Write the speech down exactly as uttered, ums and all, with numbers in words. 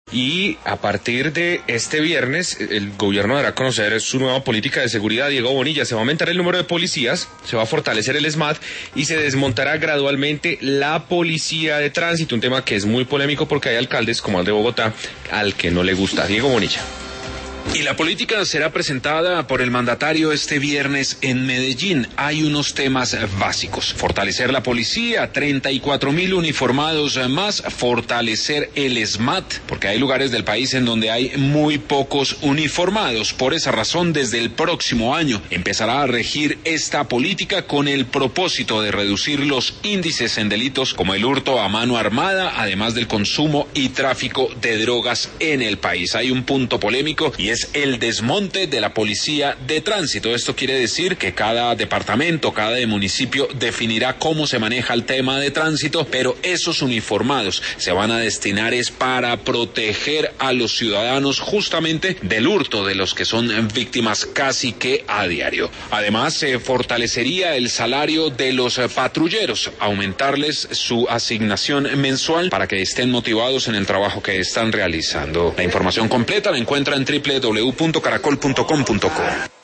Y a partir de este viernes, el gobierno dará a conocer su nueva política de seguridad. Diego Bonilla, se va a aumentar el número de policías, se va a fortalecer el SMAT y se desmontará gradualmente la policía de tránsito, un tema que es muy polémico porque hay alcaldes como el de Bogotá al que no le gusta. Diego Bonilla. Y la política será presentada por el mandatario este viernes en Medellín. Hay unos temas básicos: fortalecer la policía, treinta y cuatro mil uniformados más, fortalecer el SMAT, porque hay lugares del país en donde hay muy pocos uniformados. Por esa razón, desde el próximo año empezará a regir esta política con el propósito de reducir los índices en delitos como el hurto a mano armada, además del consumo y tráfico de drogas en el país. Hay un punto polémico y es el desmonte de la policía de tránsito. Esto quiere decir que cada departamento, cada municipio definirá cómo se maneja el tema de tránsito, pero esos uniformados se van a destinar es para proteger a los ciudadanos justamente del hurto de los que son víctimas casi que a diario. Además, se fortalecería el salario de los patrulleros, aumentarles su asignación mensual para que estén motivados en el trabajo que están realizando. La información completa la encuentra en doble u doble u doble u punto caracol punto com punto co.